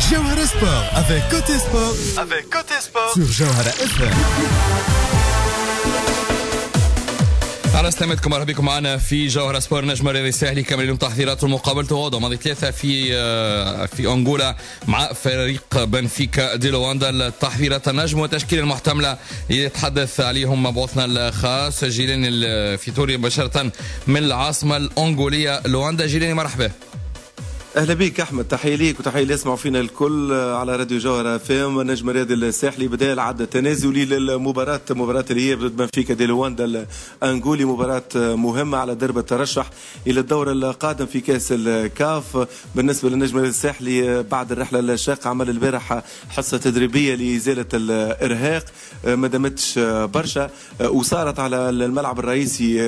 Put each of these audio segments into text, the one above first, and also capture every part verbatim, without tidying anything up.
Jawhara Sport avec Côté Sport, avec Côté Sport sur Jawhara اف ام. على استمتكم مرحبا بكم معنا في جوهرة سبور. نجم الرياضي الساحلي كمل اليوم تحضيرات مقابلته غدا ماضي ثلاثة في في أنغولا مع فريق بنفيكا دي لواندا. التحضيرات النجم والتشكيلة المحتملة يتحدث عليهم مبعوثنا الخاص جيلاني الفيتوري مباشرة من العاصمة الأنغولية لواندا. جيلاني مرحبا. اهلا بيك احمد، تحيه ليك وتحيه اللي يسمعوا فينا الكل على راديو جوهره فام. نجم الرياضي الساحلي بدا العد تنازلي للمباراه، مباراه الإياب ضد بنفيكا دي لواندا الانغولي، مباراه مهمه على درب الترشح الى الدور القادم في كاس الكاف. بالنسبه للنجم الرياضي الساحلي بعد الرحله الشاقه عمل البارح حصه تدريبيه لازاله الارهاق، ما دامتش برشا، وصارت على الملعب الرئيسي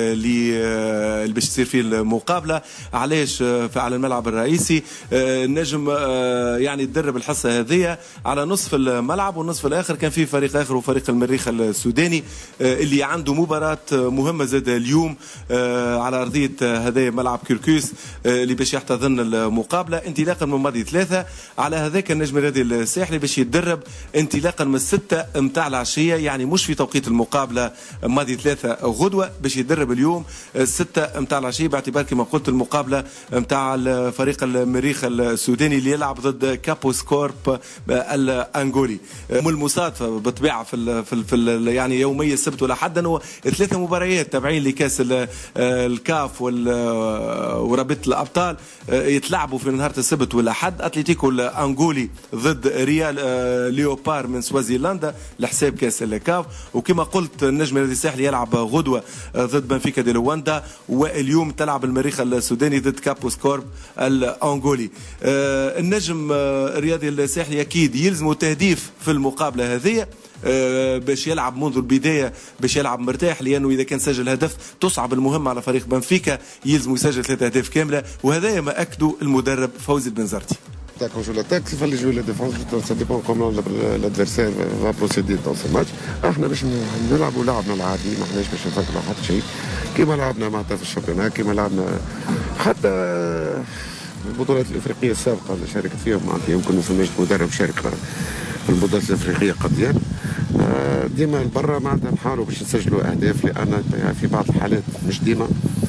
اللي باش تصير فيه المقابله. علاش على الملعب الرئيسي؟ النجم يعني تدرب الحصه هذه على نصف الملعب، والنصف الاخر كان فيه فريق اخر وفريق المريخ السوداني اللي عنده مباراه مهمه زاد اليوم على ارضيه هذا ملعب كركوس اللي باش يحتضن المقابله انطلاقا من ماضي ثلاثه. على هذاك النجم الرياضي الساحلي باش يتدرب انطلاقا من الستة متاع العشيه، يعني مش في توقيت المقابله ماضي ثلاثه غدوه، باش يتدرب اليوم الستة متاع العشيه، باعتبار كما قلت المقابله متاع الفريق المريخ السوداني اللي يلعب ضد كابو سكورب الانغولي. المصادفه بالطبيعه في ال في, ال في ال يعني يومي السبت والاحد انه ثلاثه مباريات تابعين لكاس الكاف ورابطه الابطال يتلعبوا في نهار السبت والاحد. اتلتيكو الانغولي ضد ريال ليوبار من سوازيلندا لحساب كاس الكاف، وكما قلت النجم الرياضي الساحلي يلعب غدوه ضد بنفيكا دي لواندا، واليوم تلعب المريخ السوداني ضد كابو سكورب الانغولي. آه النجم آه الرياضي الساحلي اكيد يلزمه تهديف في المقابله هذه آه باش يلعب منذ البدايه، باش يلعب مرتاح، لانه اذا كان سجل هدف تصعب المهمه على فريق بنفيكا، يلزمه يسجل ثلاثه اهداف كامله، وهذا ما اكده المدرب فوزي البنزرتي. Quand je l'attaque, il fallait jouer la défense, ça dépend comment l'adversaire va procéder dans ce match. احنا باش نلعبوا لعبنا العادي، ما احناش باش نفكروا حتى شيء، كما لعبنا معناتها في الشامبيونات، كما لعبنا حتى البطولات الافريقيه السابقه اللي شاركت فيها. معناتها يمكن ما فماش مدرب شارك في البطولات الافريقيه قد يعني. ديما برا معناتها نحاولوا باش نسجلوا اهداف، لان في بعض الحالات مش ديما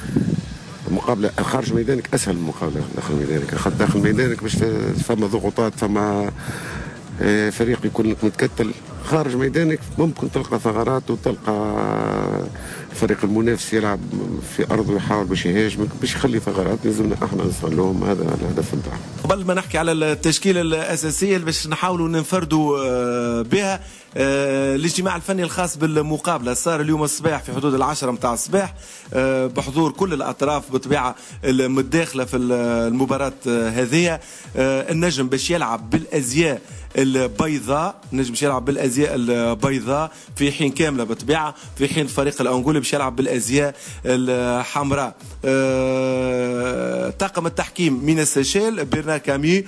مقابله خارج ميدانك اسهل من مقابله داخل ميدانك. خاطر داخل ميدانك باش فما ضغوطات، فما فريق يكون لك متكتل. خارج ميدانك ممكن تلقى ثغرات وتلقى الفريق المنافس يلعب في ارضه ويحاول باش يهاجمك، باش يخلي ثغرات، لازمنا احنا نستغلوهم. هذا الهدف نتاعنا. قبل ما نحكي على التشكيله الاساسيه اللي باش نحاولوا ننفردوا بها، الاجتماع الفني الخاص بالمقابله صار اليوم الصباح في حدود العشرة متاع الصباح بحضور كل الاطراف بالطبيعه المتداخله في المباراه هذه. النجم باش يلعب بالازياء البيضاء، النجم باش يلعب بالازياء البيضاء في حين كامله بالطبيعه، في حين الفريق الانغولي باش يلعب بالازياء الحمراء. طاقم التحكيم مينا سيشيل، بيرنا كامي،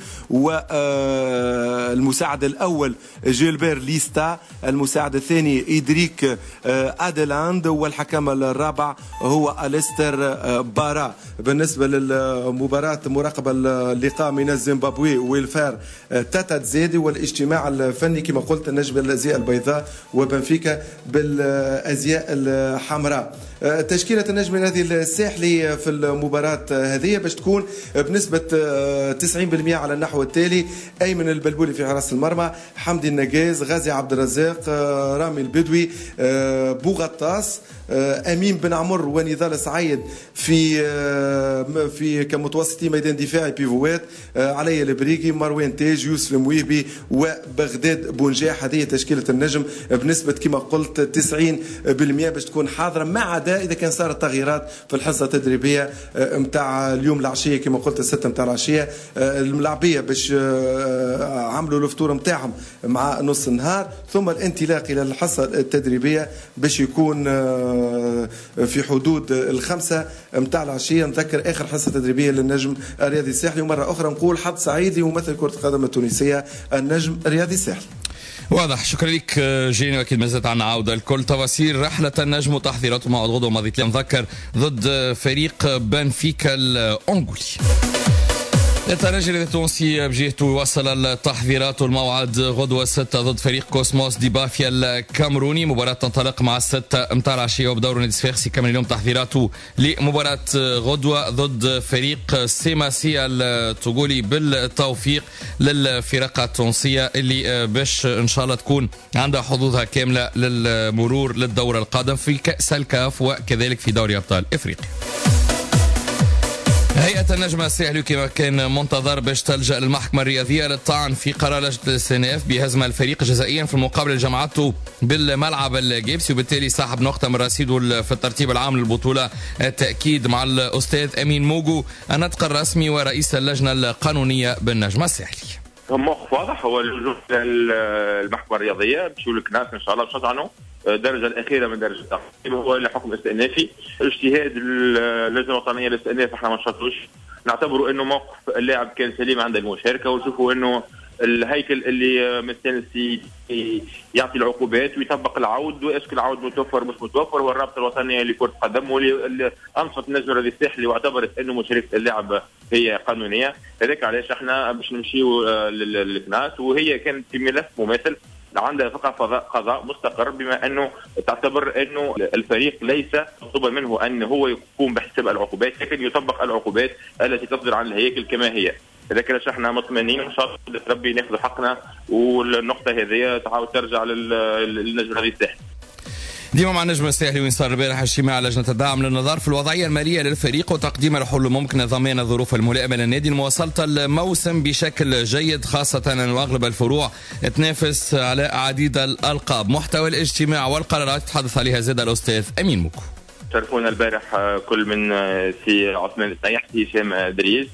والمساعد الاول جيلبير ليستا، المساعد الثاني إدريك أدلاند، والحكم الرابع هو أليستر بارا. بالنسبة للمباراة مراقبة اللقاء من الزيمبابوي ويلفار تاتا تزيدي، والاجتماع الفني كما قلت النجم بالأزياء البيضاء وبنفيكا بالأزياء الحمراء. تشكيلة النجم الرياضي الساحلي في المباراة هذه باش تكون بنسبة تسعين بالمئة على النحو التالي: أيمن البلبولي في حراسة المرمى، حمدي النجاز، غازي عبد الرزاق، رامي البدوي، بوغطاس، امين بن عمر ونضال سعيد في في كمتوسطي ميدان دفاعي بيفوات، علي البريقي، مروان تاج، يوسف المويبي، وبغداد بونجاح. هذه تشكيله النجم بنسبه كما قلت تسعين بالمئة باش تكون حاضره، ما عدا اذا كان صارت تغييرات في الحصه التدريبيه نتاع اليوم العشيه كما قلت الستة نتاع العشيه. الملاعبيه باش عملوا الفطور نتاعهم مع نص النهار، ثم الانطلاق الى الحصه التدريبيه باش يكون في حدود الخمسة متاع العشية. نذكر آخر حصة تدريبية للنجم الرياضي الساحلي، ومرة أخرى نقول حظ سعيد لممثل كرة القدم التونسية النجم الرياضي الساحلي. واضح، شكرا لك جيني. واكيد ما زالت عنا عوده الكل تفاصيل رحله النجم وتحضيراته مع غدوه ماضي نذكر ضد فريق بنفيكا الانغولي. الترجي التونسي بجهته وصل التحضيرات والموعد غدوة ستة ضد فريق كوسموس دي بافيا الكامروني. مباراة تنطلق مع الستة متاع العشية وبدور نادي صفاقسي كمل اليوم تحضيراته لمباراة غدوة ضد فريق سيماسي التوغولي بالتوفيق للفرق التونسية اللي باش ان شاء الله تكون عندها حظوظها كاملة للمرور للدورة القادم في كأس الكاف وكذلك في دوري أبطال إفريقيا. هيئة النجم الساحلي كما كان منتظر باش تلجأ للمحكمة الرياضية للطعن في قرار لجنة الاستئناف بهزم الفريق جزائيا في المقابلة اللي جمعته بالملعب الجيبسي وبالتالي سحب نقطة من رصيده في الترتيب العام للبطولة. التأكيد مع الأستاذ أمين موجو النطق الرسمي ورئيس اللجنة القانونية بالنجم الساحلي. موقف واضح هو اللجوء للمحكمة الرياضية بشؤون الكناس إن شاء الله باش عنه الدرجة الأخيرة من درجة التقييم هو لحكم استئنافي. اجتهاد اللجنة الوطنية للاستئناف احنا ما نشرطوش، نعتبروا انه موقف اللاعب كان سليم عند المشاركة ونشوفوا انه الهيكل اللي مستانس يعطي العقوبات ويطبق العود واسك العود متوفر مش متوفر، والرابطة الوطنية لكرة القدم واللي انصفت النجم الرياضي الساحلي واعتبرت انه مشاركة اللاعب هي قانونية. هذاك علاش احنا باش نمشيو للكناس وهي كانت في ملف مماثل عندها فقط قضاء مستقر بما انه تعتبر انه الفريق ليس مطلوبا منه ان هو يقوم بحساب العقوبات لكن يطبق العقوبات التي تصدر عن الهياكل كما هي. لذلك احنا مطمئنين ان شاء الله ربي ناخذ حقنا والنقطه هذه تعاود ترجع للنجم الرياضي الساحلي. ديما مع النجم الساحلي وين صار البارح اجتماع لجنة الدعم للنظر في الوضعية المالية للفريق وتقديم الحلول الممكنة ضمان الظروف الملائمة للنادي لمواصلة الموسم بشكل جيد، خاصة أن أغلب الفروع تنافس على عديد الألقاب. محتوى الاجتماع والقرارات تحدث عليها زاد الأستاذ أمين موكو. شرفونا البارح كل من سي عثمان السيح سي هشام دريز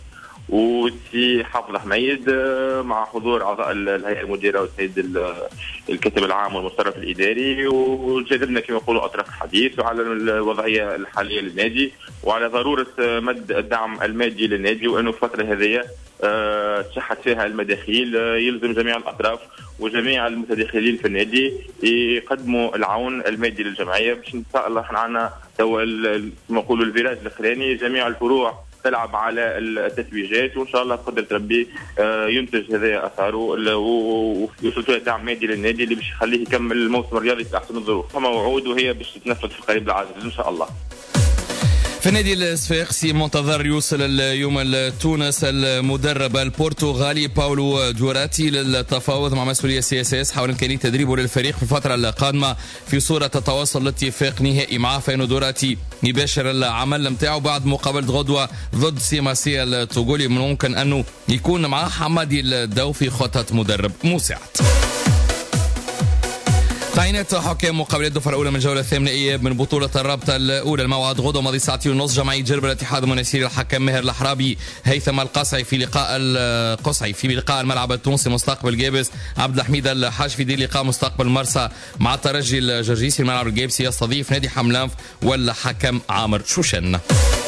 وسي حافظ حميد مع حضور اعضاء الهيئه المديره والسيد الكاتب العام والمصرف الاداري، وجادلنا كما يقولوا اطراف الحديث وعلى الوضعيه الحاليه للنادي وعلى ضروره مد الدعم المادي للنادي، وانه الفتره هذه تشحت فيها المداخيل يلزم جميع الاطراف وجميع المتداخلين في النادي يقدموا العون المادي للجمعيه باش ان شاء الله احنا عندنا توا كما يقولوا الفيراج الاخراني جميع الفروع تلعب على التتويجات وان شاء الله بقدرة ربي ينتج هذا اثاره ويوصلوا دعم مادي للنادي اللي باش يخليه يكمل الموسم الرياضي في احسن الظروف. موعود وهي باش تتنفذ في القريب العاجل ان شاء الله. في النادي الصفاقسي منتظر يوصل اليوم لتونس المدرب البرتغالي باولو دوراتي للتفاوض مع مسؤولية سي اس اس حول امكانية تدريبه للفريق في الفترة القادمة في صورة تتواصل لاتفاق نهائي معه، فإنه دوراتي يباشر العمل نتاعه بعد مقابلة غدوة ضد سيماسي التوغولي. من ممكن أنه يكون معه حمادي الدو في خطة مدرب مساعد. تعيينات حكام مقابلات الدفعة الأولى من الجولة الثامنة إياب من بطولة الرابطة الأولى. الموعد غدوة ماضي ساعتين ونص جمعية جرب الاتحاد المناسير الحكم ماهر الحرابي هيثم القصعي في لقاء القصعي في لقاء الملعب التونسي مستقبل جابس. عبد الحميد الحاج في دير لقاء مستقبل مرسى مع الترجي الجرجيسي. الملعب الجابسي يستضيف نادي حملانف والحكم عامر شوشن.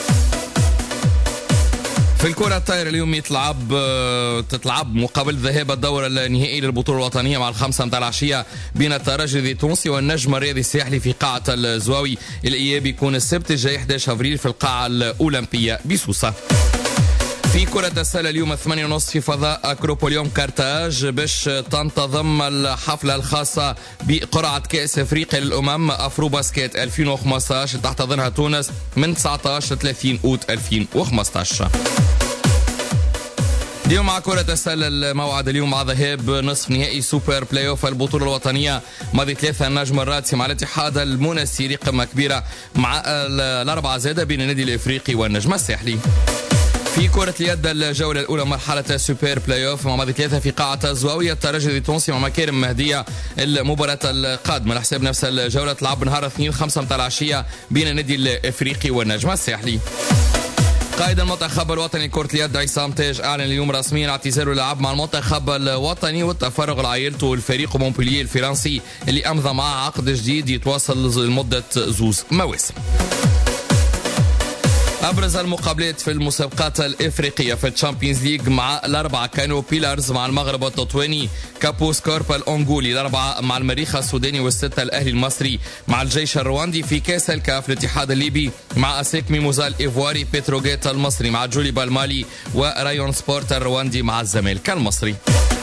في الكرة الطايرة اليوم يتلعب تتلعب مقابل ذهاب الدورة النهائي للبطولة الوطنية مع الخمسة متاع العشية بين الترجي التونسي والنجم الرياضي الساحلي في قاعة الزواوي. الإياب يكون السبت الجاي أحد عشر أبريل في القاعة الأولمبية بسوسة. في كرة السلة اليوم ثمانية ونص في فضاء أكروبوليوم كارتاج باش تنتظم الحفلة الخاصة بقرعة كأس أفريقيا للأمم أفرو باسكيت ألفين وخمسة عشر تحتضنها تونس من تسعة عشر ثلاثين أوت ألفين وخمسة عشر. اليوم مع كرة السلة الموعد اليوم مع ذهاب نصف نهائي سوبر بلاي اوف البطولة الوطنية ماضي ثلاثة النجم الراتسي مع الاتحاد المنسيري قمة كبيرة مع الأربعة زادة بين النادي الإفريقي والنجم الساحلي. في كرة اليد الجولة الأولى مرحلة سوبر بلاي اوف مع ماضي ثلاثة في قاعة الزواوية الترجي التونسي مع مكارم مهدية. المباراة القادمة على حساب نفس الجولة تلعب نهار اثنين خمسة متاع العشية بين النادي الإفريقي والنجم الساحلي. قائد المنتخب الوطني لكرة اليد عصام تاج أعلن اليوم رسميا اعتزاله اللعب مع المنتخب الوطني والتفرغ لعائلته والفريق مونبولييه الفرنسي اللي أمضى معه عقد جديد يتواصل لمدة زوز مواسم. أبرز المقابلات في المسابقات الإفريقية في الشامبيونز ليج مع الأربعة كانوا بيلارز مع المغرب التطواني، كابو سكوربا الأنغولي، الأربعة مع المريخ السوداني، والستة الأهلي المصري مع الجيش الرواندي. في كأس الكاف الاتحاد الليبي مع أسيك ميموزا الإيفواري، بتروجيت المصري مع جوليبا المالي، ورايون سبورت الرواندي مع الزمالك المصري.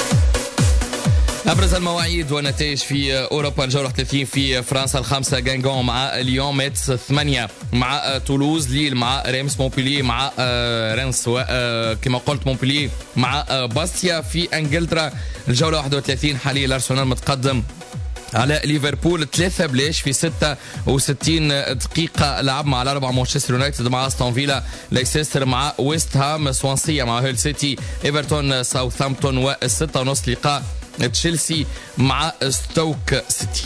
أبرز المواعيد والنتائج في أوروبا: الجولة ثلاثين في فرنسا، الخامسة جانجون مع ليون، ميتس ثمانية مع تولوز، ليل مع ريمس، مونبلييه مع رينس، وكما قلت مونبلييه مع باستيا. في انجلترا الجولة واحد وثلاثين حاليا الأرسنال متقدم على ليفربول ثلاثة بلاش في ستة وستين دقيقة، لعب مع الأربعة مانشستر يونايتد مع أستون فيلا، ليسيستر مع ويست هام، سوانسيا مع هيل سيتي، إيفرتون ساوثهامبتون، والستة ونص لقاء تشيلسي مع ستوك سيتي.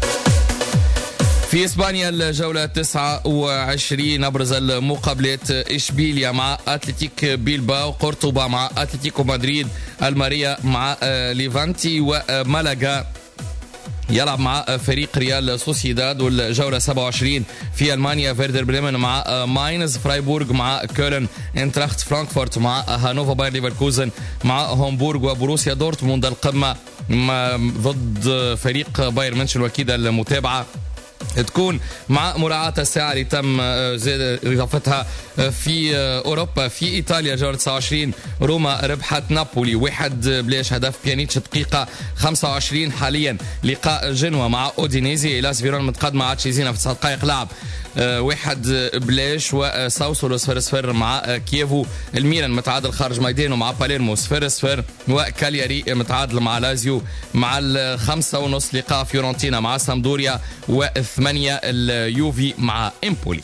في إسبانيا الجولة تسعة وعشرين أبرز المقابلات: إشبيليا مع أتلتيك بيلباو، قرطبة مع أتلتيكو مدريد، الماريا مع ليفانتي، ومالاغا يلعب مع فريق ريال سوسيداد. والجولة سبعة وعشرين في ألمانيا فيردر بريمن مع ماينز، فرايبورغ مع كولن، انتراخت فرانكفورت مع هانوفر، باير ليفركوزن مع هامبورغ، وبروسيا دورتموند القمة ضد فريق باير منشن. وكذا المتابعة تكون مع مراعاة الساعة اللي تم إضافتها في أوروبا. في إيطاليا جولة تسعة وعشرين روما ربحت نابولي واحد بلاش، هدف بيانيتش دقيقة خمسة وعشرين حاليا. لقاء جنوة مع أودينيزي، إلاس فيرون متقدم مع تشيزينا في تسع دقائق لعب واحد بلاش، وساوسولو صفر صفر مع كييفو. الميلان متعادل خارج ميدانه مع باليرمو صفر صفر، وكالياري متعادل مع لازيو. مع الخمسة ونص لقاء فيورنتينا مع سامدوريا، وثمانية اليوفي مع إمبولي.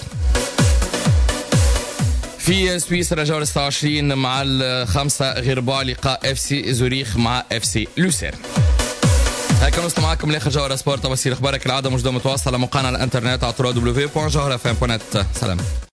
في سويسرا جولة ستة وعشرين مع الخمسة غرباء، لقاء اف سي زوريخ مع اف سي لوسيرن. هيك نوصل معكم لاخر جوهرة سبورت. تفاصيل اخبارك العاده موجوده متواصله على موقعنا على الانترنت على دبليو دبليو دبليو دوت جوهرة اف ام دوت نت. سلام.